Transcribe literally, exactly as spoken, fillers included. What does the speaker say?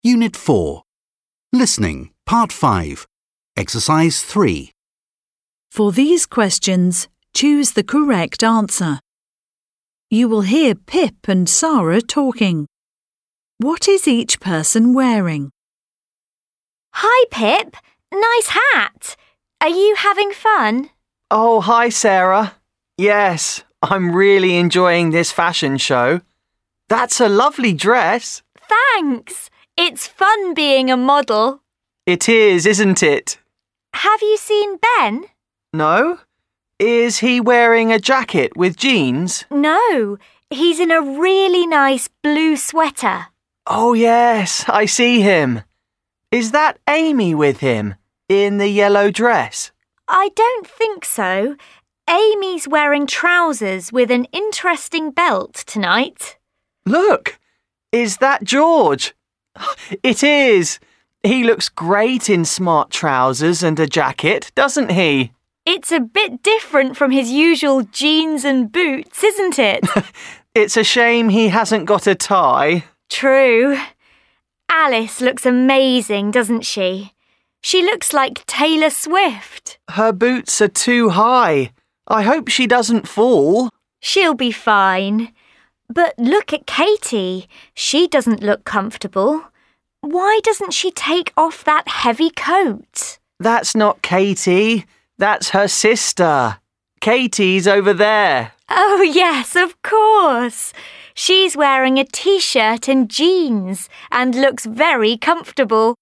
Unit four. Listening, Part five. Exercise three. For these questions, choose the correct answer. You will hear Pip and Sarah talking. What is each person wearing? Hi, Pip. Nice hat. Are you having fun? Oh, hi, Sarah. Yes, I'm really enjoying this fashion show. That's a lovely dress. Thanks. It's fun being a model. It is, isn't it? Have you seen Ben? No? Is he wearing a jacket with jeans? No, he's in a really nice blue sweater. Oh, yes, I see him. Is that Amy with him, in the yellow dress? I don't think so. Amy's wearing trousers with an interesting belt tonight. Look, is that George? It is. He looks great in smart trousers and a jacket, doesn't he? It's a bit different from his usual jeans and boots, isn't it? It's a shame he hasn't got a tie. True. Alice looks amazing, doesn't she? She looks like Taylor Swift. Her boots are too high. I hope she doesn't fall. She'll be fine. But look at Katie. She doesn't look comfortable. Why doesn't she take off that heavy coat? That's not Katie. That's her sister. Katie's over there. Oh, yes, of course. She's wearing a t-shirt and jeans and looks very comfortable.